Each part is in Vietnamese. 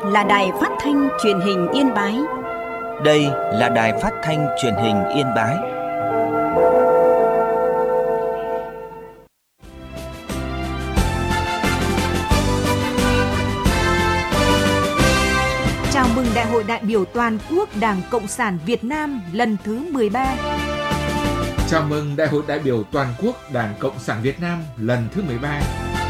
là Đài Phát thanh Truyền hình Yên Bái. Đây là Đài Phát thanh Truyền hình Yên Bái. Chào mừng Đại hội đại biểu toàn quốc Đảng Cộng sản Việt Nam lần thứ 13. Chào mừng Đại hội đại biểu toàn quốc Đảng Cộng sản Việt Nam lần thứ 13.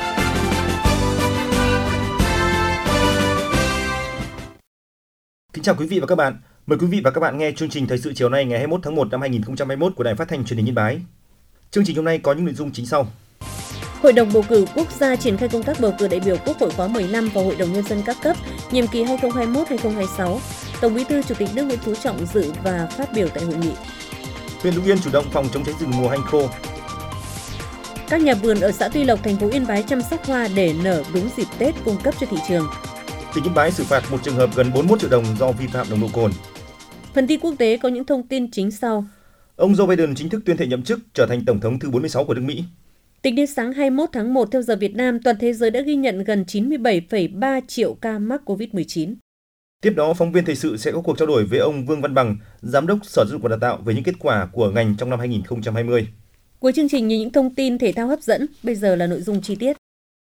Kính chào quý vị và các bạn. Mời quý vị và các bạn nghe chương trình Thời sự chiều nay ngày 21 tháng 1 năm 2021 của Đài Phát thanh Truyền hình Yên Bái. Chương trình hôm nay có những nội dung chính sau. Hội đồng bầu cử quốc gia triển khai công tác bầu cử đại biểu Quốc hội khóa 15 và Hội đồng nhân dân các cấp nhiệm kỳ 2021-2026. Tổng Bí thư Chủ tịch nước Nguyễn Phú Trọng dự và phát biểu tại hội nghị. Huyện Lục Yên chủ động phòng chống cháy rừng mùa hanh khô. Các nhà vườn ở xã Tuy Lộc, thành phố Yên Bái chăm sóc hoa để nở đúng dịp Tết cung cấp cho thị trường. Tỉnh Yên Bái xử phạt một trường hợp gần 41 triệu đồng do vi phạm nồng độ cồn. Phần tin quốc tế có những thông tin chính sau. Ông Joe Biden chính thức tuyên thệ nhậm chức trở thành tổng thống thứ 46 của nước Mỹ. Tính đến sáng 21 tháng 1 theo giờ Việt Nam, toàn thế giới đã ghi nhận gần 97,3 triệu ca mắc COVID-19. Tiếp đó, phóng viên thời sự sẽ có cuộc trao đổi với ông Vương Văn Bằng, Giám đốc Sở Giáo dục và Đào tạo về những kết quả của ngành trong năm 2020. Cuối chương trình như những thông tin thể thao hấp dẫn, bây giờ là nội dung chi tiết.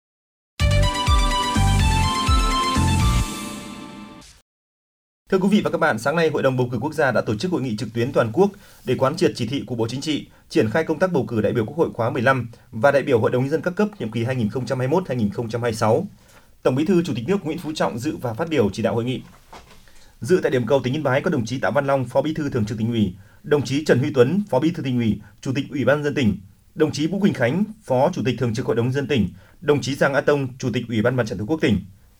Thưa quý vị và các bạn, sáng nay Hội đồng bầu cử quốc gia đã tổ chức hội nghị trực tuyến toàn quốc để quán triệt chỉ thị của Bộ Chính trị, triển khai công tác bầu cử đại biểu Quốc hội khóa 15 và đại biểu Hội đồng nhân dân các cấp nhiệm kỳ 2021-2026. Tổng Bí thư Chủ tịch nước Nguyễn Phú Trọng dự và phát biểu chỉ đạo hội nghị. Dự tại điểm cầu tỉnh Yên Bái có đồng chí Tạ Văn Long, Phó Bí thư Thường trực Tỉnh ủy, đồng chí Trần Huy Tuấn, Phó Bí thư Tỉnh ủy, Chủ tịch Ủy ban nhân dân tỉnh, đồng chí Vũ Quỳnh Khánh, Phó Chủ tịch Thường trực Hội đồng nhân dân tỉnh, đồng chí Giang A Tông, Chủ tịch Ủy ban Mặt trận Tổ quốc tỉnh.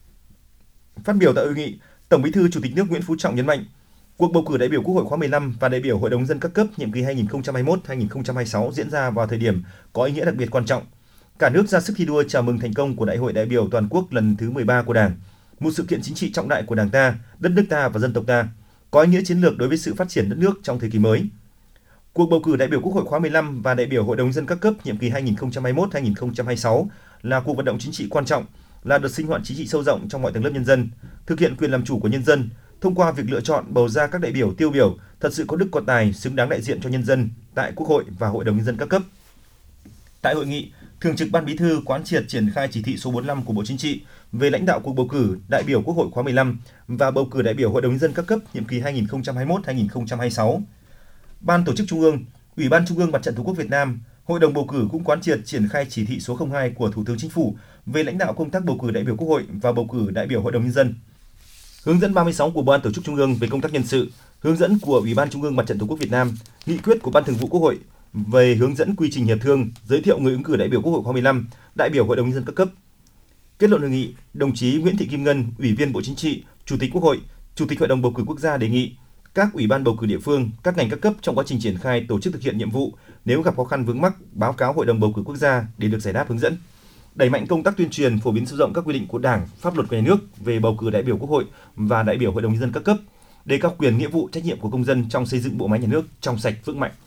Phát biểu tại hội nghị, Tổng Bí thư Chủ tịch nước Nguyễn Phú Trọng nhấn mạnh, cuộc bầu cử đại biểu Quốc hội khóa 15 và đại biểu Hội đồng nhân dân các cấp nhiệm kỳ 2021-2026 diễn ra vào thời điểm có ý nghĩa đặc biệt quan trọng. Cả nước ra sức thi đua chào mừng thành công của Đại hội đại biểu toàn quốc lần thứ 13 của Đảng, một sự kiện chính trị trọng đại của Đảng ta, đất nước ta và dân tộc ta, có ý nghĩa chiến lược đối với sự phát triển đất nước trong thời kỳ mới. Cuộc bầu cử đại biểu Quốc hội khóa 15 và đại biểu Hội đồng nhân dân các cấp nhiệm kỳ 2021-2026 là cuộc vận động chính trị quan trọng, là đợt sinh hoạt chính trị sâu rộng trong mọi tầng lớp nhân dân, thực hiện quyền làm chủ của nhân dân thông qua việc lựa chọn bầu ra các đại biểu tiêu biểu thật sự có đức có tài, xứng đáng đại diện cho nhân dân tại Quốc hội và Hội đồng nhân dân các cấp. Tại hội nghị, Thường trực Ban Bí thư quán triệt triển khai chỉ thị số 45 của Bộ Chính trị về lãnh đạo cuộc bầu cử đại biểu Quốc hội khóa 15 và bầu cử đại biểu Hội đồng nhân dân các cấp nhiệm kỳ 2021-2026. Ban Tổ chức Trung ương, Ủy ban Trung ương Mặt trận Tổ quốc Việt Nam, Hội đồng bầu cử cũng quán triệt triển khai chỉ thị số 02 của Thủ tướng Chính phủ về lãnh đạo công tác bầu cử đại biểu Quốc hội và bầu cử đại biểu Hội đồng nhân dân. Hướng dẫn 36 của Ban Tổ chức Trung ương về công tác nhân sự, hướng dẫn của Ủy ban Trung ương Mặt trận Tổ quốc Việt Nam, nghị quyết của Ban Thường vụ Quốc hội về hướng dẫn quy trình hiệp thương, giới thiệu người ứng cử đại biểu Quốc hội khóa 15, đại biểu Hội đồng nhân dân các cấp. Kết luận hội nghị, đồng chí Nguyễn Thị Kim Ngân, Ủy viên Bộ Chính trị, Chủ tịch Quốc hội, Chủ tịch Hội đồng bầu cử quốc gia đề nghị các ủy ban bầu cử địa phương, các ngành các cấp trong quá trình triển khai tổ chức thực hiện nhiệm vụ, nếu gặp khó khăn vướng mắc, báo cáo Hội đồng bầu cử quốc gia để được giải đáp hướng dẫn. Đẩy mạnh công tác tuyên truyền, phổ biến sâu rộng các quy định của Đảng, pháp luật của nhà nước về bầu cử đại biểu Quốc hội và đại biểu Hội đồng nhân dân các cấp, đề cao quyền, nghĩa vụ, trách nhiệm của công dân trong xây dựng bộ máy nhà nước trong sạch vững mạnh.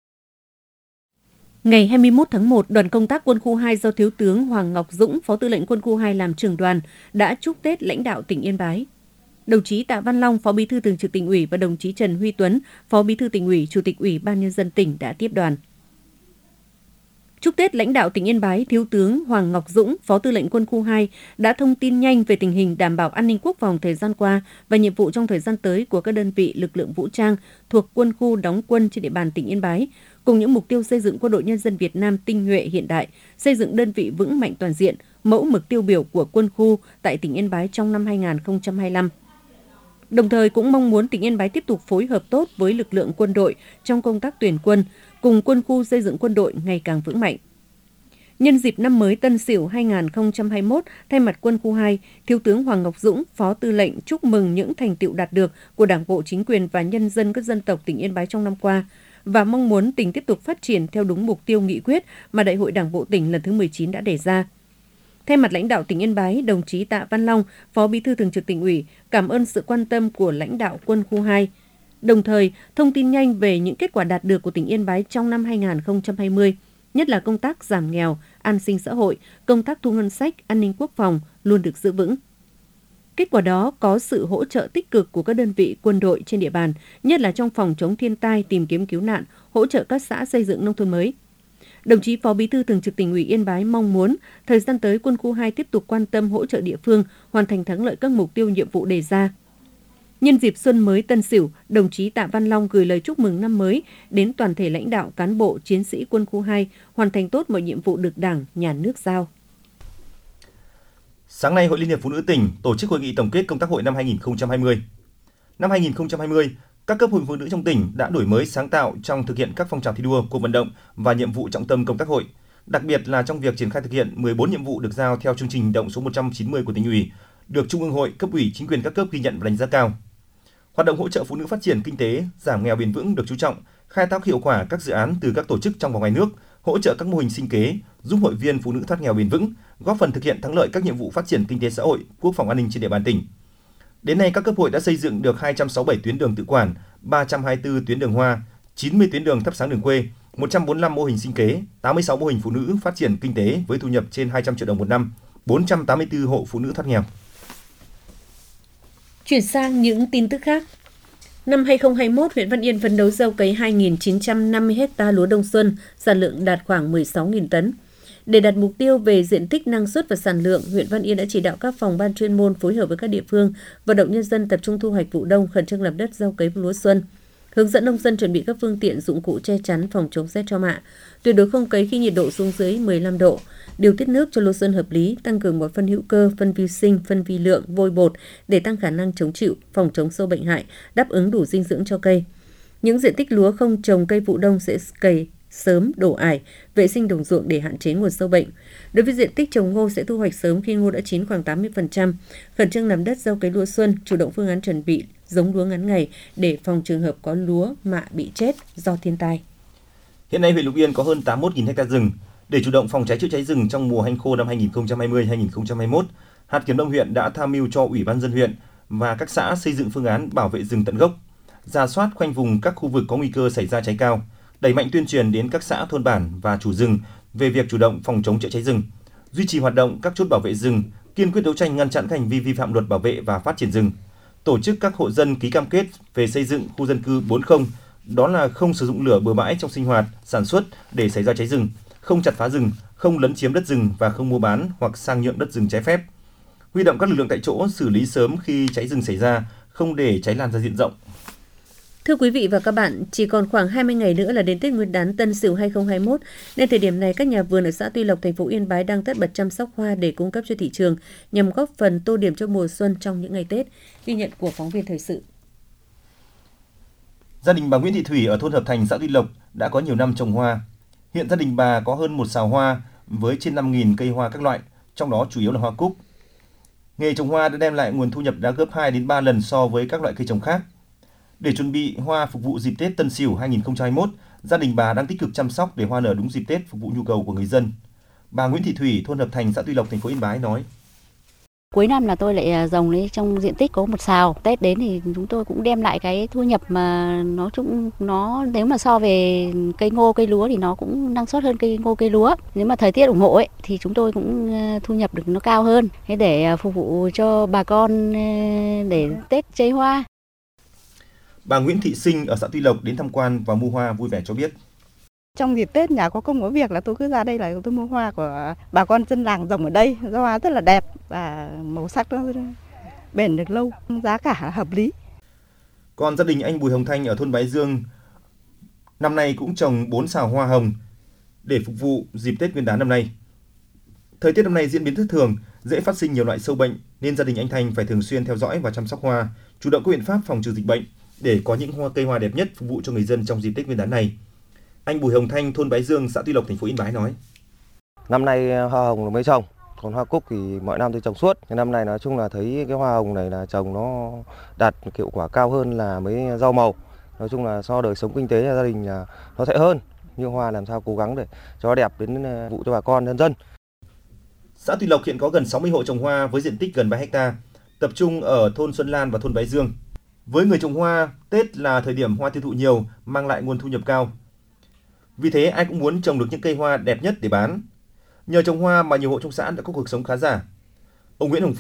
Ngày 21 tháng 1, đoàn công tác Quân khu 2 do Thiếu tướng Hoàng Ngọc Dũng, Phó Tư lệnh Quân khu 2 làm trưởng đoàn đã chúc Tết lãnh đạo tỉnh Yên Bái. Đồng chí Tạ Văn Long, Phó Bí thư Thường trực Tỉnh ủy và đồng chí Trần Huy Tuấn, Phó Bí thư Tỉnh ủy, Chủ tịch Ủy ban nhân dân tỉnh đã tiếp đoàn. Chúc Tết lãnh đạo tỉnh Yên Bái, Thiếu tướng Hoàng Ngọc Dũng, Phó Tư lệnh Quân khu 2 đã thông tin nhanh về tình hình đảm bảo an ninh quốc phòng thời gian qua và nhiệm vụ trong thời gian tới của các đơn vị lực lượng vũ trang thuộc quân khu đóng quân trên địa bàn tỉnh Yên Bái, cùng những mục tiêu xây dựng Quân đội Nhân dân Việt Nam tinh nhuệ hiện đại, xây dựng đơn vị vững mạnh toàn diện, mẫu mực tiêu biểu của quân khu tại tỉnh Yên Bái trong năm 2025. Đồng thời cũng mong muốn tỉnh Yên Bái tiếp tục phối hợp tốt với lực lượng quân đội trong công tác tuyển quân, cùng quân khu xây dựng quân đội ngày càng vững mạnh. Nhân dịp năm mới Tân Sửu 2021, thay mặt Quân khu 2, Thiếu tướng Hoàng Ngọc Dũng, Phó Tư lệnh chúc mừng những thành tựu đạt được của Đảng bộ, chính quyền và nhân dân các dân tộc tỉnh Yên Bái trong năm qua và mong muốn tỉnh tiếp tục phát triển theo đúng mục tiêu nghị quyết mà Đại hội Đảng bộ tỉnh lần thứ 19 đã đề ra. Thay mặt lãnh đạo tỉnh Yên Bái, đồng chí Tạ Văn Long, Phó Bí thư Thường trực Tỉnh ủy, cảm ơn sự quan tâm của lãnh đạo Quân khu 2. Đồng thời, thông tin nhanh về những kết quả đạt được của tỉnh Yên Bái trong năm 2020, nhất là công tác giảm nghèo, an sinh xã hội, công tác thu ngân sách, an ninh quốc phòng luôn được giữ vững. Kết quả đó có sự hỗ trợ tích cực của các đơn vị quân đội trên địa bàn, nhất là trong phòng chống thiên tai, tìm kiếm cứu nạn, hỗ trợ các xã xây dựng nông thôn mới. Đồng chí Phó Bí thư Thường trực Tỉnh ủy Yên Bái mong muốn thời gian tới Quân khu 2 tiếp tục quan tâm hỗ trợ địa phương hoàn thành thắng lợi các mục tiêu nhiệm vụ đề ra. Nhân dịp Xuân mới Tân Sửu, đồng chí Tạ Văn Long gửi lời chúc mừng năm mới đến toàn thể lãnh đạo, cán bộ, chiến sĩ Quân khu 2 hoàn thành tốt mọi nhiệm vụ được Đảng, Nhà nước giao. Sáng nay, Hội Liên hiệp Phụ nữ tỉnh tổ chức hội nghị tổng kết công tác hội năm 2020. Năm 2020, các cấp hội phụ nữ trong tỉnh đã đổi mới sáng tạo trong thực hiện các phong trào thi đua, cuộc vận động và nhiệm vụ trọng tâm công tác hội, đặc biệt là trong việc triển khai thực hiện 14 nhiệm vụ được giao theo chương trình hành động số 190 của Tỉnh ủy, được Trung ương Hội, cấp ủy, chính quyền các cấp ghi nhận và đánh giá cao. Hoạt động hỗ trợ phụ nữ phát triển kinh tế, giảm nghèo bền vững được chú trọng, khai thác hiệu quả các dự án từ các tổ chức trong và ngoài nước, hỗ trợ các mô hình sinh kế, giúp hội viên phụ nữ thoát nghèo bền vững, góp phần thực hiện thắng lợi các nhiệm vụ phát triển kinh tế xã hội, quốc phòng an ninh trên địa bàn tỉnh. Đến nay, các cấp hội đã xây dựng được 267 tuyến đường tự quản, 324 tuyến đường hoa, 90 tuyến đường thắp sáng đường quê, 145 mô hình sinh kế, 86 mô hình phụ nữ phát triển kinh tế với thu nhập trên 200 triệu đồng một năm, 484 hộ phụ nữ thoát nghèo. Chuyển sang những tin tức khác. Năm 2021, huyện Văn Yên phấn đấu gieo cấy 2.950 ha lúa đông xuân, sản lượng đạt khoảng 16.000 tấn. Để đạt mục tiêu về diện tích, năng suất và sản lượng, huyện Văn Yên đã chỉ đạo các phòng ban chuyên môn phối hợp với các địa phương, vận động nhân dân tập trung thu hoạch vụ đông, khẩn trương làm đất gieo cấy lúa xuân. Hướng dẫn nông dân chuẩn bị các phương tiện, dụng cụ che chắn phòng chống rét cho mạ. Tuyệt đối không cấy khi nhiệt độ xuống dưới 15 độ. Điều tiết nước cho lúa xuân hợp lý, tăng cường bón phân hữu cơ, phân vi sinh, phân vi lượng, vôi bột để tăng khả năng chống chịu, phòng chống sâu bệnh hại, đáp ứng đủ dinh dưỡng cho cây. Những diện tích lúa không trồng cây vụ đông sẽ cày sớm, đổ ải, vệ sinh đồng ruộng để hạn chế nguồn sâu bệnh. Đối với diện tích trồng ngô sẽ thu hoạch sớm khi ngô đã chín khoảng 80%. Khẩn trương làm đất gieo cấy lúa xuân, chủ động phương án chuẩn bị giống lúa ngắn ngày để phòng trường hợp có lúa mạ bị chết do thiên tai. Hiện nay huyện Lục Yên có hơn 81.000 ha rừng. Để chủ động phòng cháy chữa cháy rừng trong mùa hanh khô năm 2020-2021, hạt kiểm lâm huyện đã tham mưu cho Ủy ban nhân dân huyện và các xã xây dựng phương án bảo vệ rừng tận gốc, rà soát khoanh vùng các khu vực có nguy cơ xảy ra cháy cao, đẩy mạnh tuyên truyền đến các xã thôn bản và chủ rừng về việc chủ động phòng chống chữa cháy rừng, duy trì hoạt động các chốt bảo vệ rừng, kiên quyết đấu tranh ngăn chặn các hành vi vi phạm luật bảo vệ và phát triển rừng, tổ chức các hộ dân ký cam kết về xây dựng khu dân cư 4.0, đó là không sử dụng lửa bừa bãi trong sinh hoạt, sản xuất để xảy ra cháy rừng, không chặt phá rừng, không lấn chiếm đất rừng và không mua bán hoặc sang nhượng đất rừng trái phép. Huy động các lực lượng tại chỗ xử lý sớm khi cháy rừng xảy ra, không để cháy lan ra diện rộng. Thưa quý vị và các bạn, chỉ còn khoảng 20 ngày nữa là đến Tết Nguyên đán Tân Sửu 2021, nên thời điểm này các nhà vườn ở xã Tuy Lộc, thành phố Yên Bái đang tất bật chăm sóc hoa để cung cấp cho thị trường nhằm góp phần tô điểm cho mùa xuân trong những ngày Tết. Ghi nhận của phóng viên thời sự. Gia đình bà Nguyễn Thị Thủy ở thôn Hợp Thành, xã Tuy Lộc đã có nhiều năm trồng hoa. Hiện gia đình bà có hơn 1 sào hoa với trên 5.000 cây hoa các loại, trong đó chủ yếu là hoa cúc. Nghề trồng hoa đã đem lại nguồn thu nhập đã gấp 2 đến 3 lần so với các loại cây trồng khác. Để chuẩn bị hoa phục vụ dịp Tết Tân Sửu 2021, gia đình bà đang tích cực chăm sóc để hoa nở đúng dịp Tết phục vụ nhu cầu của người dân. Bà Nguyễn Thị Thủy, thôn Hợp Thành, xã Tuy Lộc, thành phố Yên Bái nói: Cuối năm là tôi lại trồng đấy, trong diện tích có 1 sào. Tết đến thì chúng tôi cũng đem lại cái thu nhập mà nó nếu mà so về cây ngô, cây lúa thì nó cũng năng suất hơn cây ngô, cây lúa. Nếu mà thời tiết ủng hộ ấy thì chúng tôi cũng thu nhập được nó cao hơn. Thế để phục vụ cho bà con để Tết chơi hoa. Bà Nguyễn Thị Sinh ở xã Tuy Lộc đến tham quan và mua hoa vui vẻ cho biết: Trong dịp Tết nhà có công có việc là tôi cứ ra đây là tôi mua hoa của bà con dân làng trồng ở đây. Hoa rất là đẹp và màu sắc nó bền được lâu, giá cả hợp lý. Còn gia đình anh Bùi Hồng Thanh ở thôn Bái Dương năm nay cũng trồng 4 sào hoa hồng để phục vụ dịp Tết Nguyên đán năm nay. Thời tiết năm nay diễn biến thất thường, dễ phát sinh nhiều loại sâu bệnh nên gia đình anh Thanh phải thường xuyên theo dõi và chăm sóc hoa, chủ động các biện pháp phòng trừ dịch bệnh để có những cây hoa đẹp nhất phục vụ cho người dân trong dịp Tết Nguyên đán này. Anh Bùi Hồng Thanh, thôn Bái Dương, xã Tuy Lộc, thành phố Yên Bái nói: Năm nay hoa hồng mới trồng, còn hoa cúc thì mọi năm tôi trồng suốt. Năm nay nói chung là thấy cái hoa hồng này là trồng nó đạt hiệu quả cao hơn là mấy rau màu. Nói chung là so đời sống kinh tế gia đình nó sẽ hơn. Nhưng hoa làm sao cố gắng để cho đẹp đến vụ cho bà con nhân dân. Xã Tuy Lộc hiện có gần 60 hộ trồng hoa với diện tích gần 3 ha, tập trung ở thôn Xuân Lan và thôn Bái Dương. Với người trồng hoa, Tết là thời điểm hoa tiêu thụ nhiều, mang lại nguồn thu nhập cao. Vì thế ai cũng muốn trồng được những cây hoa đẹp nhất để bán. Nhờ trồng hoa mà nhiều hộ trong xã đã có cuộc sống khá giả. Ông Nguyễn Hồng Phong,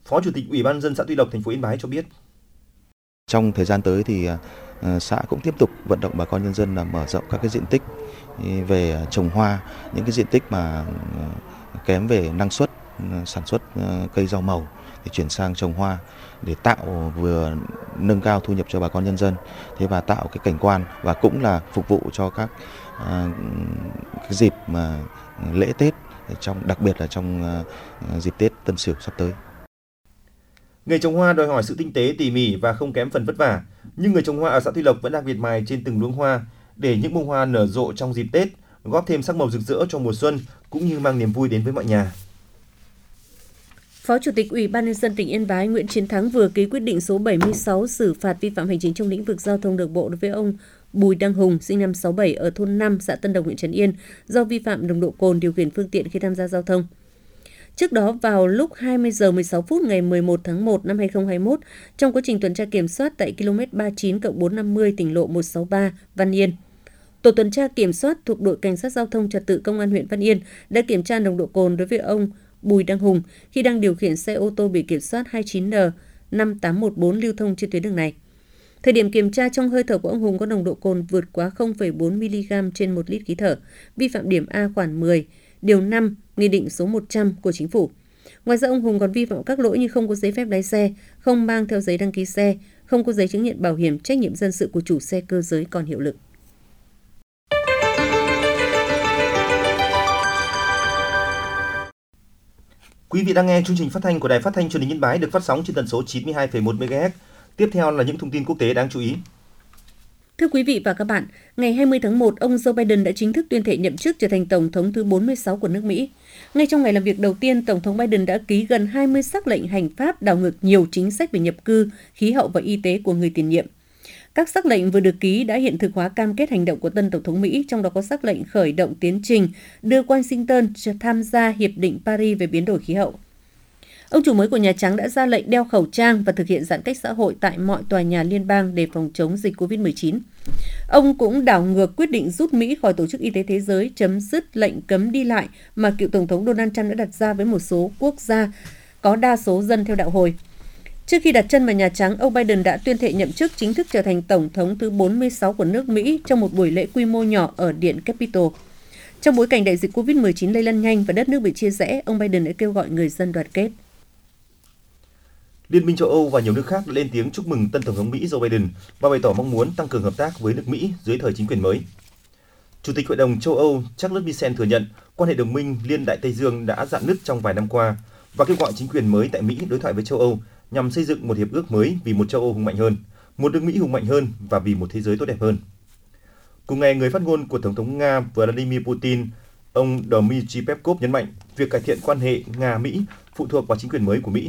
Phó Chủ tịch Ủy ban nhân dân xã Tuy Lộc, thành phố Yên Bái cho biết. Trong thời gian tới thì xã cũng tiếp tục vận động bà con nhân dân là mở rộng các cái diện tích về trồng hoa, những cái diện tích mà kém về năng suất sản xuất cây rau màu thì chuyển sang trồng hoa để tạo vừa nâng cao thu nhập cho bà con nhân dân, thế và tạo cái cảnh quan và cũng là phục vụ cho các cái dịp mà lễ Tết, đặc biệt là trong dịp Tết Tân Sửu sắp tới. Nghề trồng hoa đòi hỏi sự tinh tế, tỉ mỉ và không kém phần vất vả, nhưng người trồng hoa ở xã Tuy Lộc vẫn đang miệt mài trên từng luống hoa để những bông hoa nở rộ trong dịp Tết, góp thêm sắc màu rực rỡ cho mùa xuân cũng như mang niềm vui đến với mọi nhà. Phó Chủ tịch Ủy ban nhân dân tỉnh Yên Bái Nguyễn Chiến Thắng vừa ký quyết định số 76 xử phạt vi phạm hành chính trong lĩnh vực giao thông đường bộ đối với ông Bùi Đăng Hùng, sinh năm 67 ở thôn 5, xã Tân Đồng, huyện Trấn Yên do vi phạm nồng độ cồn điều khiển phương tiện khi tham gia giao thông. Trước đó, vào lúc 20 giờ 16 phút ngày 11 tháng 1 năm 2021, trong quá trình tuần tra kiểm soát tại km 39+450 tỉnh lộ 163 Văn Yên, tổ tuần tra kiểm soát thuộc đội cảnh sát giao thông trật tự công an huyện Văn Yên đã kiểm tra nồng độ cồn đối với ông Bùi Đăng Hùng khi đang điều khiển xe ô tô biển kiểm soát 29N5814 lưu thông trên tuyến đường này. Thời điểm kiểm tra, trong hơi thở của ông Hùng có nồng độ cồn vượt quá 0,4 mg trên 1 lít khí thở, vi phạm điểm A khoản 10, điều 5, Nghị định số 100 của Chính phủ. Ngoài ra, ông Hùng còn vi phạm các lỗi như không có giấy phép lái xe, không mang theo giấy đăng ký xe, không có giấy chứng nhận bảo hiểm trách nhiệm dân sự của chủ xe cơ giới còn hiệu lực. Quý vị đang nghe chương trình phát thanh của Đài Phát thanh Truyền hình Yên Bái được phát sóng trên tần số 92,1 MHz. Tiếp theo là những thông tin quốc tế đáng chú ý. Thưa quý vị và các bạn, ngày 20 tháng 1, ông Joe Biden đã chính thức tuyên thệ nhậm chức trở thành Tổng thống thứ 46 của nước Mỹ. Ngay trong ngày làm việc đầu tiên, Tổng thống Biden đã ký gần 20 sắc lệnh hành pháp đảo ngược nhiều chính sách về nhập cư, khí hậu và y tế của người tiền nhiệm. Các sắc lệnh vừa được ký đã hiện thực hóa cam kết hành động của tân Tổng thống Mỹ, trong đó có sắc lệnh khởi động tiến trình đưa Washington tham gia Hiệp định Paris về biến đổi khí hậu. Ông chủ mới của Nhà Trắng đã ra lệnh đeo khẩu trang và thực hiện giãn cách xã hội tại mọi tòa nhà liên bang để phòng chống dịch COVID-19. Ông cũng đảo ngược quyết định rút Mỹ khỏi Tổ chức Y tế Thế giới, chấm dứt lệnh cấm đi lại mà cựu Tổng thống Donald Trump đã đặt ra với một số quốc gia có đa số dân theo đạo Hồi. Trước khi đặt chân vào Nhà Trắng, ông Biden đã tuyên thệ nhậm chức chính thức trở thành Tổng thống thứ 46 của nước Mỹ trong một buổi lễ quy mô nhỏ ở Điện Capitol. Trong bối cảnh đại dịch COVID-19 lây lan nhanh và đất nước bị chia rẽ, ông Biden đã kêu gọi người dân đoàn kết. Liên minh châu Âu và nhiều nước khác đã lên tiếng chúc mừng tân Tổng thống Mỹ Joe Biden và bày tỏ mong muốn tăng cường hợp tác với nước Mỹ dưới thời chính quyền mới. Chủ tịch Hội đồng châu Âu Charles Michel thừa nhận quan hệ đồng minh Liên Đại Tây Dương đã rạn nứt trong vài năm qua và kêu gọi chính quyền mới tại Mỹ đối thoại với châu Âu nhằm xây dựng một hiệp ước mới vì một châu Âu hùng mạnh hơn, một nước Mỹ hùng mạnh hơn và vì một thế giới tốt đẹp hơn. Cùng ngày, người phát ngôn của Tổng thống Nga Vladimir Putin, ông Dmitry Peskov nhấn mạnh việc cải thiện quan hệ Nga-Mỹ phụ thuộc vào chính quyền mới của Mỹ.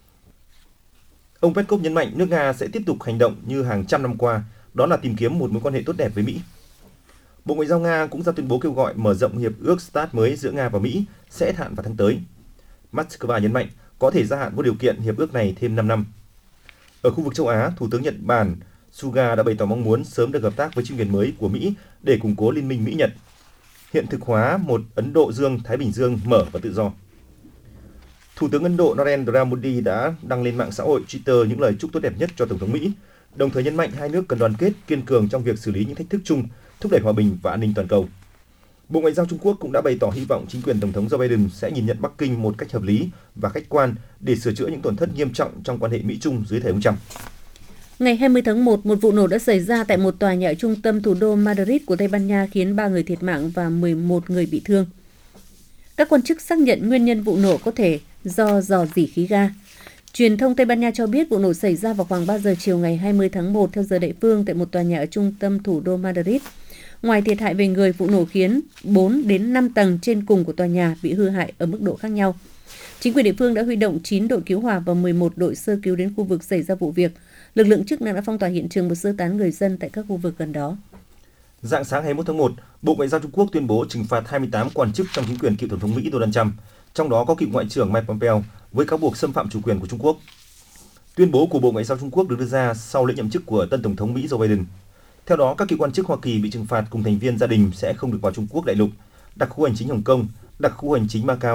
Ông Peskov nhấn mạnh nước Nga sẽ tiếp tục hành động như hàng trăm năm qua, đó là tìm kiếm một mối quan hệ tốt đẹp với Mỹ. Bộ Ngoại giao Nga cũng ra tuyên bố kêu gọi mở rộng hiệp ước START mới giữa Nga và Mỹ sẽ hết hạn vào tháng tới. Moscow nhấn mạnh có thể gia hạn vô điều kiện hiệp ước này thêm 5 năm. Ở khu vực châu Á, Thủ tướng Nhật Bản Suga đã bày tỏ mong muốn sớm được hợp tác với chính quyền mới của Mỹ để củng cố liên minh Mỹ-Nhật, hiện thực hóa một Ấn Độ Dương-Thái Bình Dương mở và tự do. Thủ tướng Ấn Độ Narendra Modi đã đăng lên mạng xã hội Twitter những lời chúc tốt đẹp nhất cho Tổng thống Mỹ, đồng thời nhấn mạnh hai nước cần đoàn kết, kiên cường trong việc xử lý những thách thức chung, thúc đẩy hòa bình và an ninh toàn cầu. Bộ Ngoại giao Trung Quốc cũng đã bày tỏ hy vọng chính quyền Tổng thống Joe Biden sẽ nhìn nhận Bắc Kinh một cách hợp lý và khách quan để sửa chữa những tổn thất nghiêm trọng trong quan hệ Mỹ-Trung dưới thời ông Trump. Ngày 20 tháng 1, một vụ nổ đã xảy ra tại một tòa nhà ở trung tâm thủ đô Madrid của Tây Ban Nha khiến 3 người thiệt mạng và 11 người bị thương. Các quan chức xác nhận nguyên nhân vụ nổ có thể do rò rỉ khí ga. Truyền thông Tây Ban Nha cho biết vụ nổ xảy ra vào khoảng 3 giờ chiều ngày 20 tháng 1 theo giờ địa phương tại một tòa nhà ở trung tâm thủ đô Madrid. Ngoài thiệt hại về người, vụ nổ khiến 4 đến 5 tầng trên cùng của tòa nhà bị hư hại ở mức độ khác nhau. Chính quyền địa phương đã huy động 9 đội cứu hỏa và 11 đội sơ cứu đến khu vực xảy ra vụ việc. Lực lượng chức năng đã phong tỏa hiện trường và sơ tán người dân tại các khu vực gần đó. Rạng sáng 21 tháng 1, Bộ Ngoại giao Trung Quốc tuyên bố trừng phạt 28 quan chức trong chính quyền cựu Tổng thống Mỹ Donald Trump, trong đó có cựu Ngoại trưởng Mike Pompeo với cáo buộc xâm phạm chủ quyền của Trung Quốc. Tuyên bố của Bộ Ngoại giao Trung Quốc được đưa ra sau lễ nhậm chức của tân Tổng thống Mỹ Joe Biden. Theo đó, các cựu quan chức Hoa Kỳ bị trừng phạt cùng thành viên gia đình sẽ không được vào Trung Quốc đại lục, đặc khu hành chính Hồng Kông, đặc khu hành chính Macau,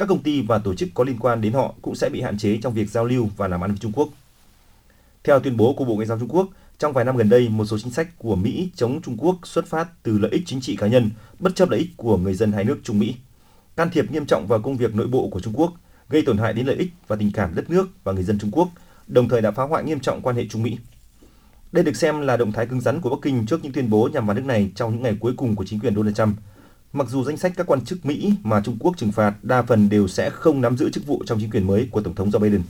các công ty và tổ chức có liên quan đến họ cũng sẽ bị hạn chế trong việc giao lưu và làm ăn với Trung Quốc. Theo tuyên bố của Bộ Ngoại giao Trung Quốc, trong vài năm gần đây, một số chính sách của Mỹ chống Trung Quốc xuất phát từ lợi ích chính trị cá nhân, bất chấp lợi ích của người dân hai nước Trung Mỹ, can thiệp nghiêm trọng vào công việc nội bộ của Trung Quốc, gây tổn hại đến lợi ích và tình cảm đất nước và người dân Trung Quốc, đồng thời đã phá hoại nghiêm trọng quan hệ Trung Mỹ. Đây được xem là động thái cứng rắn của Bắc Kinh trước những tuyên bố nhằm vào nước này trong những ngày cuối cùng của chính quyền Donald Trump. Mặc dù danh sách các quan chức Mỹ mà Trung Quốc trừng phạt đa phần đều sẽ không nắm giữ chức vụ trong chính quyền mới của Tổng thống Joe Biden.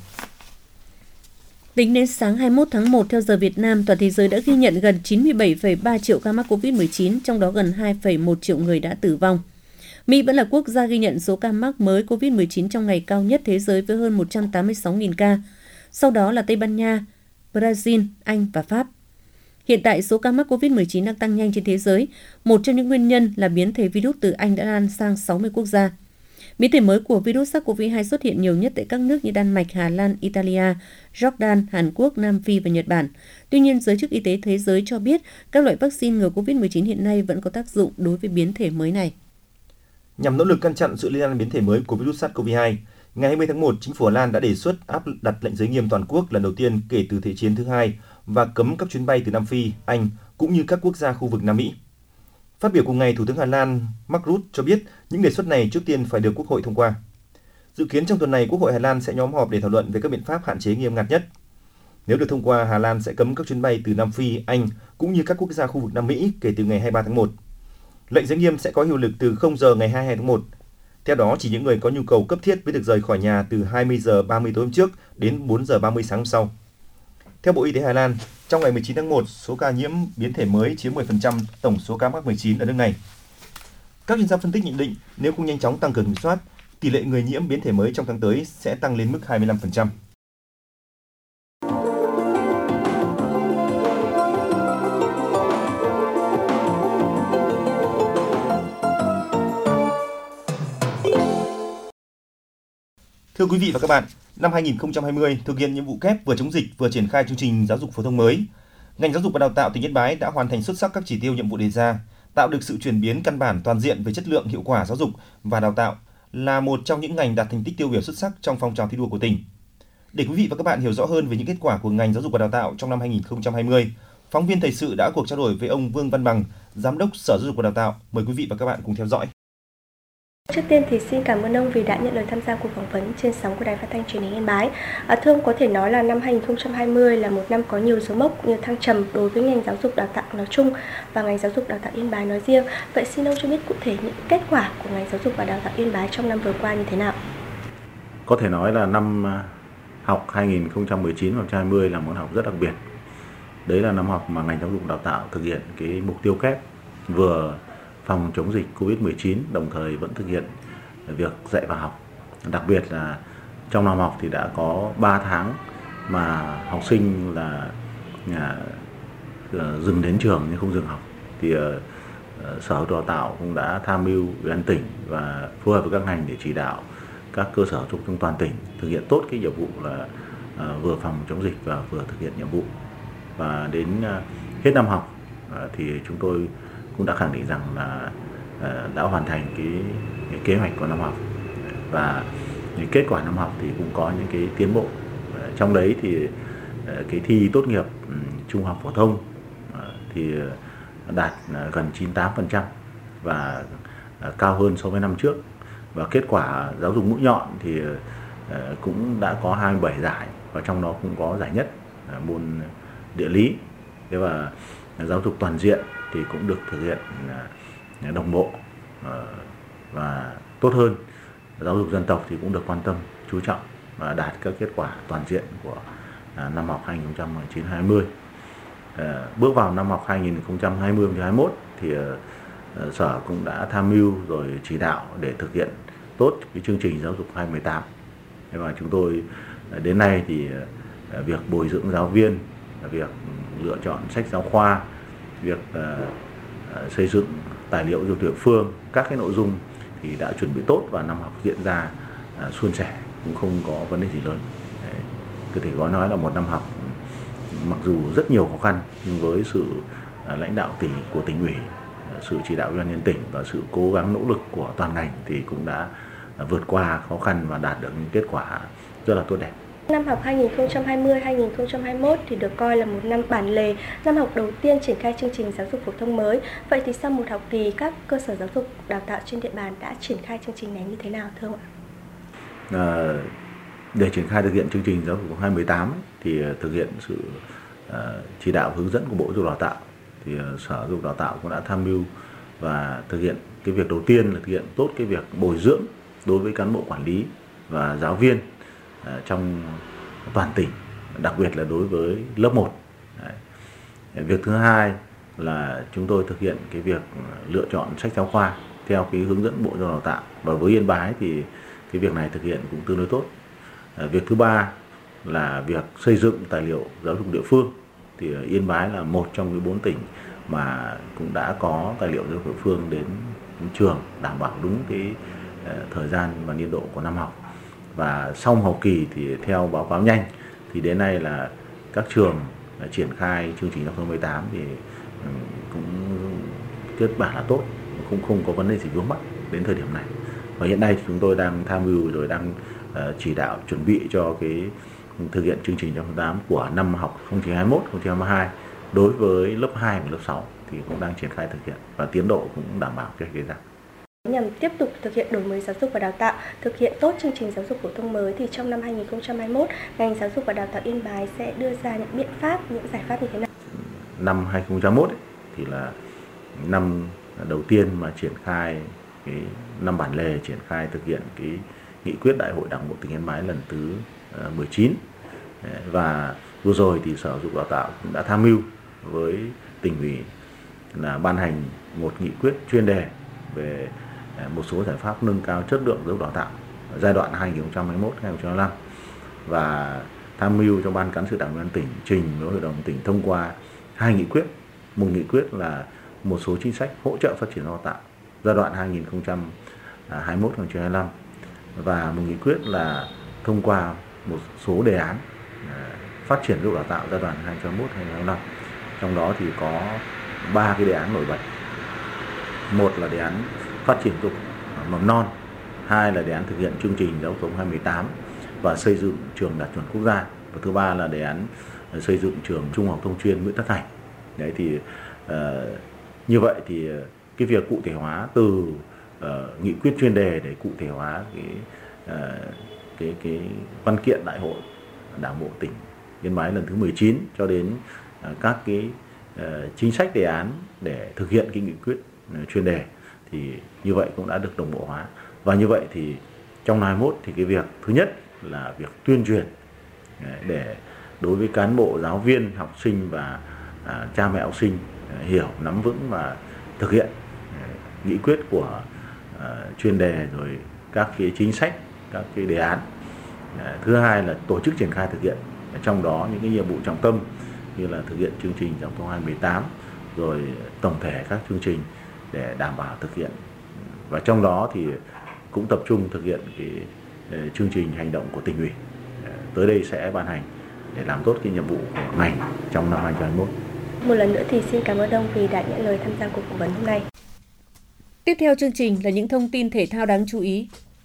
Tính đến sáng 21 tháng 1 theo giờ Việt Nam, toàn thế giới đã ghi nhận gần 97,3 triệu ca mắc COVID-19, trong đó gần 2,1 triệu người đã tử vong. Mỹ vẫn là quốc gia ghi nhận số ca mắc mới COVID-19 trong ngày cao nhất thế giới với hơn 186.000 ca. Sau đó là Tây Ban Nha, Brazil, Anh và Pháp. Hiện tại, số ca mắc COVID-19 đang tăng nhanh trên thế giới. Một trong những nguyên nhân là biến thể virus từ Anh đã lan sang 60 quốc gia. Biến thể mới của virus SARS-CoV-2 xuất hiện nhiều nhất tại các nước như Đan Mạch, Hà Lan, Italia, Jordan, Hàn Quốc, Nam Phi và Nhật Bản. Tuy nhiên, giới chức y tế thế giới cho biết các loại vaccine ngừa COVID-19 hiện nay vẫn có tác dụng đối với biến thể mới này. Nhằm nỗ lực ngăn chặn sự lây lan biến thể mới của virus SARS-CoV-2, ngày 20 tháng 1, chính phủ Hà Lan đã đề xuất đặt lệnh giới nghiêm toàn quốc lần đầu tiên kể từ Thế chiến thứ hai và cấm các chuyến bay từ Nam Phi, Anh cũng như các quốc gia khu vực Nam Mỹ. Phát biểu cùng ngày, Thủ tướng Hà Lan Mark Rutte cho biết những đề xuất này trước tiên phải được Quốc hội thông qua. Dự kiến trong tuần này, Quốc hội Hà Lan sẽ nhóm họp để thảo luận về các biện pháp hạn chế nghiêm ngặt nhất. Nếu được thông qua, Hà Lan sẽ cấm các chuyến bay từ Nam Phi, Anh cũng như các quốc gia khu vực Nam Mỹ kể từ ngày 23 tháng 1. Lệnh giới nghiêm sẽ có hiệu lực từ 0 giờ ngày 22 tháng 1. Theo đó, chỉ những người có nhu cầu cấp thiết mới được rời khỏi nhà từ 20 giờ 30 tối hôm trước đến 4 giờ 30 sáng hôm sau. Theo Bộ Y tế Hà Lan, trong ngày 19 tháng 1, số ca nhiễm biến thể mới chiếm 10% tổng số ca mắc 19 ở nước này. Các chuyên gia phân tích nhận định nếu không nhanh chóng tăng cường kiểm soát, tỷ lệ người nhiễm biến thể mới trong tháng tới sẽ tăng lên mức 25%. Thưa quý vị và các bạn, năm 2020 thực hiện nhiệm vụ kép vừa chống dịch vừa triển khai chương trình giáo dục phổ thông mới. Ngành giáo dục và đào tạo tỉnh Yên Bái đã hoàn thành xuất sắc các chỉ tiêu nhiệm vụ đề ra, tạo được sự chuyển biến căn bản toàn diện về chất lượng, hiệu quả giáo dục và đào tạo, là một trong những ngành đạt thành tích tiêu biểu xuất sắc trong phong trào thi đua của tỉnh. Để quý vị và các bạn hiểu rõ hơn về những kết quả của ngành giáo dục và đào tạo trong năm 2020, phóng viên thời sự đã có cuộc trao đổi với ông Vương Văn Bằng, Giám đốc Sở Giáo dục và Đào tạo. Mời quý vị và các bạn cùng theo dõi. Trước tiên thì xin cảm ơn ông vì đã nhận lời tham gia cuộc phỏng vấn trên sóng của Đài Phát thanh Truyền hình Yên Bái. Thưa ông, có thể nói là năm 2020 là một năm có nhiều dấu mốc như thăng trầm đối với ngành giáo dục đào tạo nói chung và ngành giáo dục đào tạo Yên Bái nói riêng. Vậy xin ông cho biết cụ thể những kết quả của ngành giáo dục và đào tạo Yên Bái trong năm vừa qua như thế nào? Có thể nói là năm học 2019-2020 là một năm học rất đặc biệt. Đấy là năm học mà ngành giáo dục đào tạo thực hiện cái mục tiêu kép vừa phòng chống dịch Covid-19, đồng thời vẫn thực hiện việc dạy và học. Đặc biệt là trong năm học thì đã có 3 tháng mà học sinh là dừng đến trường nhưng không dừng học. Thì Sở Đào tạo cũng đã tham mưu với Ban tỉnh và phối hợp với các ngành để chỉ đạo các cơ sở giáo dục trong toàn tỉnh thực hiện tốt cái nhiệm vụ là vừa phòng chống dịch và vừa thực hiện nhiệm vụ. Và đến hết năm học thì chúng tôi cũng đã khẳng định rằng là đã hoàn thành cái kế hoạch của năm học, và những kết quả năm học thì cũng có những cái tiến bộ. Trong đấy thì cái thi tốt nghiệp trung học phổ thông thì đạt gần 98% và cao hơn so với năm trước. Và kết quả giáo dục mũi nhọn thì cũng đã có 27 giải, và trong đó cũng có giải nhất môn địa lý. Thế và giáo dục toàn diện thì cũng được thực hiện đồng bộ và tốt hơn. Giáo dục dân tộc thì cũng được quan tâm, chú trọng và đạt các kết quả toàn diện của năm học 2019-2020. Bước vào năm học 2020-2021 thì Sở cũng đã tham mưu rồi chỉ đạo để thực hiện tốt cái chương trình giáo dục 2018. Và chúng tôi đến nay thì việc bồi dưỡng giáo viên, việc lựa chọn sách giáo khoa, việc xây dựng tài liệu cho địa phương, các cái nội dung thì đã chuẩn bị tốt, và năm học diễn ra suôn sẻ, cũng không có vấn đề gì lớn. Có thể nói là một năm học mặc dù rất nhiều khó khăn, nhưng với sự lãnh đạo của tỉnh ủy, sự chỉ đạo của Ban nhân tỉnh và sự cố gắng nỗ lực của toàn ngành thì cũng đã vượt qua khó khăn và đạt được những kết quả rất là tốt đẹp. Năm học 2020-2021 thì được coi là một năm bản lề, năm học đầu tiên triển khai chương trình giáo dục phổ thông mới. Vậy thì sau một học kỳ, các cơ sở giáo dục đào tạo trên địa bàn đã triển khai chương trình này như thế nào thưa ông ạ? Để triển khai thực hiện chương trình giáo dục 2018 thì thực hiện sự chỉ đạo hướng dẫn của Bộ Giáo dục Đào tạo, thì Sở Giáo dục Đào tạo cũng đã tham mưu và thực hiện cái việc đầu tiên là thực hiện tốt cái việc bồi dưỡng đối với cán bộ quản lý và giáo viên trong toàn tỉnh, đặc biệt là đối với lớp 1. Việc thứ hai là chúng tôi thực hiện cái việc lựa chọn sách giáo khoa theo cái hướng dẫn Bộ Giáo dục Đào tạo, và với Yên Bái thì cái việc này thực hiện cũng tương đối tốt. Việc thứ ba là việc xây dựng tài liệu giáo dục địa phương, thì Yên Bái là một trong cái 4 tỉnh mà cũng đã có tài liệu giáo dục địa phương đến trường đảm bảo đúng cái thời gian và niên độ của năm học. Và sau học kỳ thì theo báo cáo nhanh thì đến nay là các trường triển khai chương trình năm 2018 thì cũng kết quả là tốt, cũng không có vấn đề gì vướng mắc đến thời điểm này. Và hiện nay thì chúng tôi đang tham mưu rồi đang chỉ đạo chuẩn bị cho cái thực hiện chương trình 2018 của năm học 2021-2022 đối với lớp 2 và lớp 6 thì cũng đang triển khai thực hiện và tiến độ cũng đảm bảo cái đề ra. Nhằm tiếp tục thực hiện đổi mới giáo dục và đào tạo, thực hiện tốt chương trình giáo dục phổ thông mới thì trong năm 2021, ngành giáo dục và đào tạo Yên Bái sẽ đưa ra những biện pháp, những giải pháp như thế nào? Năm 2021 thì là năm đầu tiên mà triển khai cái năm bản lề, triển khai thực hiện cái nghị quyết Đại hội Đảng bộ tỉnh Yên Bái lần thứ 19. Và vừa rồi thì Sở Giáo dục Đào tạo cũng đã tham mưu với tỉnh ủy là ban hành một nghị quyết chuyên đề về một số giải pháp nâng cao chất lượng giáo dục đào tạo giai đoạn 2021-2025 và tham mưu cho Ban Cán sự Đảng ủy ban tỉnh trình với Hội đồng tỉnh thông qua 2 nghị quyết. Một nghị quyết là một số chính sách hỗ trợ phát triển đào tạo giai đoạn 2021-2025 và một nghị quyết là thông qua một số đề án phát triển giáo dục đào tạo giai đoạn 2021-2025. Trong đó thì có 3 cái đề án nổi bật. Một là đề án phát triển giáo dục mầm non, 2 là đề án thực hiện chương trình giáo dục 2018 và xây dựng trường đạt chuẩn quốc gia, và thứ 3 là đề án xây dựng trường trung học thông chuyên Nguyễn Tất Thành. Đấy thì như vậy thì cái việc cụ thể hóa từ nghị quyết chuyên đề để cụ thể hóa cái văn kiện Đại hội Đảng bộ tỉnh Yên Bái lần thứ 19 cho đến các cái chính sách đề án để thực hiện cái nghị quyết chuyên đề thì như vậy cũng đã được đồng bộ hóa. Và như vậy thì trong năm 2021 thì cái việc thứ nhất là việc tuyên truyền để đối với cán bộ, giáo viên, học sinh và cha mẹ học sinh hiểu, nắm vững và thực hiện nghị quyết của chuyên đề rồi các cái chính sách, các cái đề án. Thứ hai là tổ chức triển khai thực hiện, trong đó những cái nhiệm vụ trọng tâm như là thực hiện chương trình giáo dục 2018 rồi tổng thể các chương trình để đảm bảo thực hiện. Và trong đó thì cũng tập trung thực hiện cái chương trình hành động của tỉnh ủy tới đây sẽ ban hành để làm tốt cái nhiệm vụ của ngành trong năm 2021. Một lần nữa thì xin cảm ơn ông vì đã nhận lời tham gia cuộc phỏng vấn hôm nay. Tiếp theo chương trình là những thông tin thể thao đáng chú ý.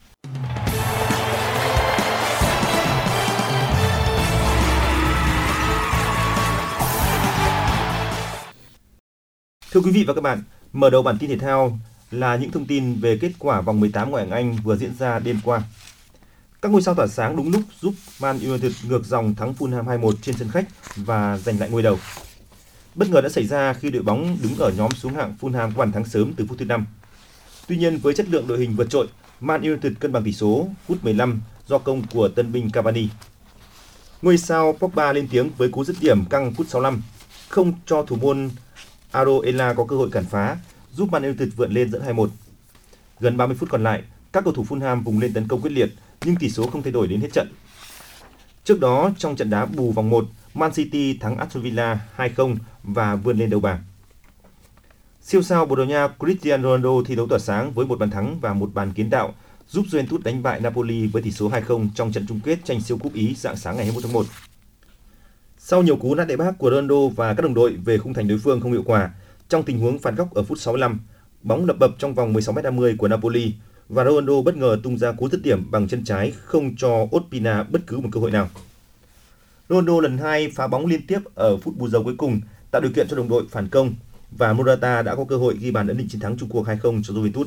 Thưa quý vị và các bạn, mở đầu bản tin thể thao là những thông tin về kết quả vòng 18 ngoại hạng Anh vừa diễn ra đêm qua. Các ngôi sao tỏa sáng đúng lúc giúp Man United ngược dòng thắng Fulham 2-1 trên sân khách và giành lại ngôi đầu. Bất ngờ đã xảy ra khi đội bóng đứng ở nhóm xuống hạng Fulham có bàn thắng sớm từ phút thứ 5. Tuy nhiên với chất lượng đội hình vượt trội, Man United cân bằng tỷ số phút 15 do công của tân binh Cavani. Ngôi sao Pogba lên tiếng với cú dứt điểm căng phút 65, không cho thủ môn Aroela có cơ hội cản phá, giúp Man United vượt lên dẫn 2-1. Gần 30 phút còn lại, các cầu thủ Fulham vùng lên tấn công quyết liệt, nhưng tỷ số không thay đổi đến hết trận. Trước đó, trong trận đá bù vòng 1, Man City thắng Aston Villa 2-0 và vươn lên đầu bảng. Siêu sao Bồ Đào Nha Cristiano Ronaldo thi đấu tỏa sáng với một bàn thắng và một bàn kiến tạo, giúp Juventus đánh bại Napoli với tỷ số 2-0 trong trận chung kết tranh siêu cúp Ý rạng sáng ngày 21 tháng 1. Sau nhiều cú nát đệm bác của Ronaldo và các đồng đội về khung thành đối phương không hiệu quả, trong tình huống phạt góc ở phút 65, bóng lập bập trong vòng 16m50 của Napoli, và Ronaldo bất ngờ tung ra cú dứt điểm bằng chân trái không cho Ospina bất cứ một cơ hội nào. Ronaldo lần 2 phá bóng liên tiếp ở phút bù giờ cuối cùng, tạo điều kiện cho đồng đội phản công và Morata đã có cơ hội ghi bàn ấn định chiến thắng chung cuộc 2-0 cho Juventus.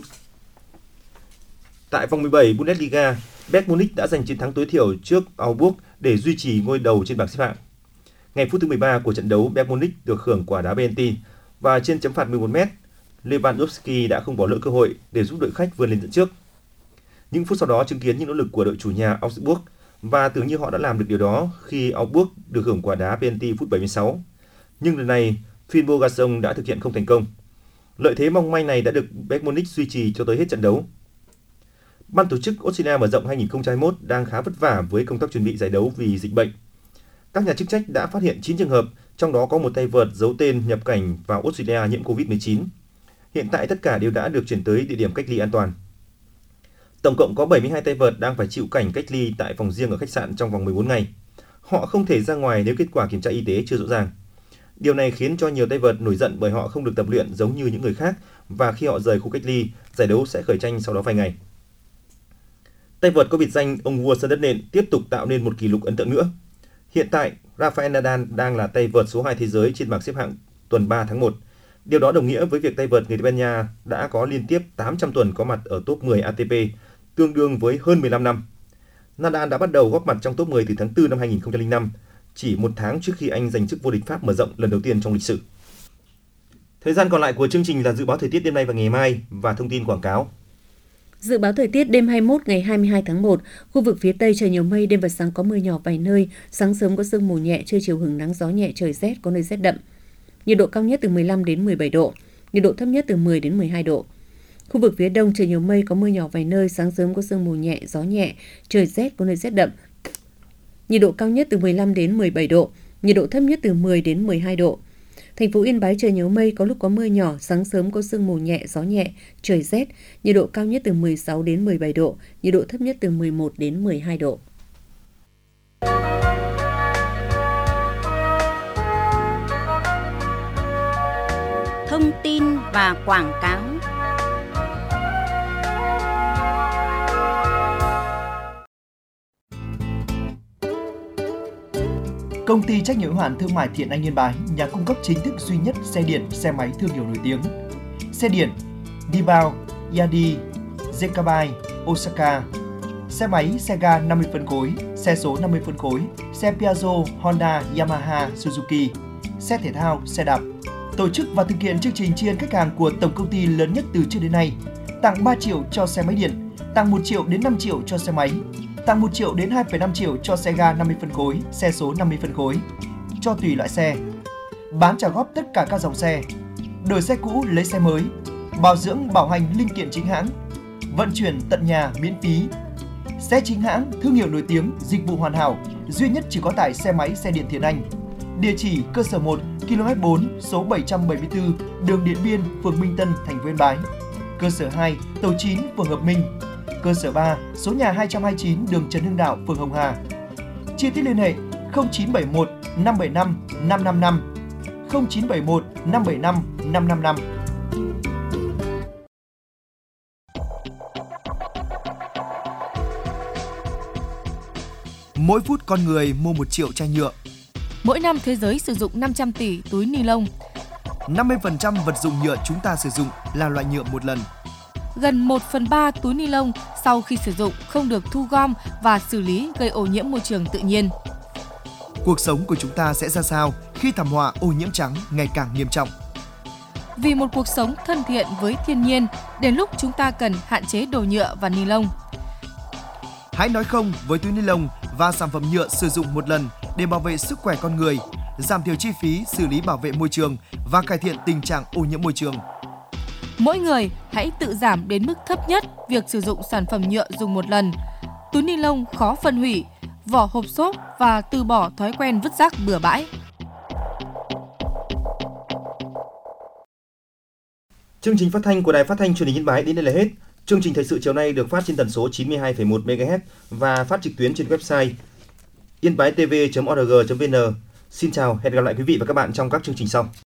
Tại vòng 17 Bundesliga, Bayern Munich đã giành chiến thắng tối thiểu trước Augsburg để duy trì ngôi đầu trên bảng xếp hạng. Ngay phút thứ 13 của trận đấu, Bayern Munich được hưởng quả đá penalty và trên chấm phạt 11m, Lewandowski đã không bỏ lỡ cơ hội để giúp đội khách vươn lên dẫn trước. Những phút sau đó chứng kiến những nỗ lực của đội chủ nhà Augsburg và tưởng như họ đã làm được điều đó khi Augsburg được hưởng quả đá penalty phút 76. Nhưng lần này, Phil Bogason đã thực hiện không thành công. Lợi thế mong manh này đã được Bayern Munich duy trì cho tới hết trận đấu. Ban tổ chức Australia mở rộng 2021 đang khá vất vả với công tác chuẩn bị giải đấu vì dịch bệnh. Các nhà chức trách đã phát hiện 9 trường hợp, trong đó có một tay vợt giấu tên nhập cảnh vào Australia nhiễm Covid-19. Hiện tại tất cả đều đã được chuyển tới địa điểm cách ly an toàn. Tổng cộng có 72 tay vợt đang phải chịu cảnh cách ly tại phòng riêng ở khách sạn trong vòng 14 ngày. Họ không thể ra ngoài nếu kết quả kiểm tra y tế chưa rõ ràng. Điều này khiến cho nhiều tay vợt nổi giận bởi họ không được tập luyện giống như những người khác và khi họ rời khu cách ly, giải đấu sẽ khởi tranh sau đó vài ngày. Tay vợt có biệt danh ông vua sân đất nện tiếp tục tạo nên một kỷ lục ấn tượng nữa. Hiện tại, Rafael Nadal đang là tay vợt số 2 thế giới trên bảng xếp hạng tuần 3 tháng 1. Điều đó đồng nghĩa với việc tay vợt người Tây Ban Nha đã có liên tiếp 800 tuần có mặt ở top 10 ATP, tương đương với hơn 15 năm. Nadal đã bắt đầu góp mặt trong top 10 từ tháng 4 năm 2005, chỉ một tháng trước khi anh giành chức vô địch Pháp mở rộng lần đầu tiên trong lịch sử. Thời gian còn lại của chương trình là dự báo thời tiết đêm nay và ngày mai và thông tin quảng cáo. Dự báo thời tiết đêm 21 ngày 22 tháng 1, khu vực phía Tây trời nhiều mây, đêm và sáng có mưa nhỏ vài nơi, sáng sớm có sương mù nhẹ, trưa chiều hứng nắng gió nhẹ, trời rét, có nơi rét đậm. Nhiệt độ cao nhất từ 15 đến 17 độ, nhiệt độ thấp nhất từ 10 đến 12 độ. Khu vực phía Đông trời nhiều mây, có mưa nhỏ vài nơi, sáng sớm có sương mù nhẹ, gió nhẹ, trời rét, có nơi rét đậm. Nhiệt độ cao nhất từ 15 đến 17 độ, nhiệt độ thấp nhất từ 10 đến 12 độ. Thành phố Yên Bái trời nhiều mây, có lúc có mưa nhỏ, sáng sớm có sương mù nhẹ, gió nhẹ, trời rét, nhiệt độ cao nhất từ 16 đến 17 độ, nhiệt độ thấp nhất từ 11 đến 12 độ. Thông tin và quảng cáo. Công ty trách nhiệm hữu hạn thương mại Thiện Anh Yên Bái, nhà cung cấp chính thức duy nhất xe điện, xe máy thương hiệu nổi tiếng. Xe điện Dibao, Yadi, Zekabai, Osaka. Xe máy, xe ga 50 phân khối, xe số 50 phân khối, xe Piaggio, Honda, Yamaha, Suzuki. Xe thể thao, xe đạp. Tổ chức và thực hiện chương trình tri ân khách hàng của tổng công ty lớn nhất từ trước đến nay. Tặng 3 triệu cho xe máy điện, tặng 1 triệu đến 5 triệu cho xe máy, tặng 1 triệu đến 2,5 triệu cho xe ga 50 phân khối, xe số 50 phân khối, cho tùy loại xe. Bán trả góp tất cả các dòng xe, đổi xe cũ lấy xe mới, bảo dưỡng bảo hành linh kiện chính hãng, vận chuyển tận nhà miễn phí. Xe chính hãng, thương hiệu nổi tiếng, dịch vụ hoàn hảo, duy nhất chỉ có tại xe máy xe điện Thiện Anh. Địa chỉ cơ sở 1, km 4, số 774, đường Điện Biên, phường Minh Tân, thành phố Yên Bái. Cơ sở 2, tổ 9, phường Hợp Minh. Cơ sở 3, số nhà 229, đường Trần Hưng Đạo, phường Hồng Hà. Chi tiết liên hệ 0971 575 555, 0971 575 555. Mỗi phút con người mua 1 triệu chai nhựa. Mỗi năm thế giới sử dụng 500 tỷ túi ni lông. 50% vật dụng nhựa chúng ta sử dụng là loại nhựa một lần. Gần 1/3 túi ni lông sau khi sử dụng không được thu gom và xử lý, gây ô nhiễm môi trường tự nhiên. Cuộc sống của chúng ta sẽ ra sao khi thảm họa ô nhiễm trắng ngày càng nghiêm trọng? Vì một cuộc sống thân thiện với thiên nhiên, đến lúc chúng ta cần hạn chế đồ nhựa và ni lông. Hãy nói không với túi ni lông và sản phẩm nhựa sử dụng một lần để bảo vệ sức khỏe con người, giảm thiểu chi phí xử lý bảo vệ môi trường và cải thiện tình trạng ô nhiễm môi trường. Mỗi người hãy tự giảm đến mức thấp nhất việc sử dụng sản phẩm nhựa dùng một lần, túi ni lông khó phân hủy, vỏ hộp xốp và từ bỏ thói quen vứt rác bừa bãi. Chương trình phát thanh của Đài Phát thanh Truyền hình Yên Bái đến đây là hết. Chương trình thời sự chiều nay được phát trên tần số 92,1 MHz và phát trực tuyến trên website yên-bái-tv.org.vn. Xin chào, hẹn gặp lại quý vị và các bạn trong các chương trình sau.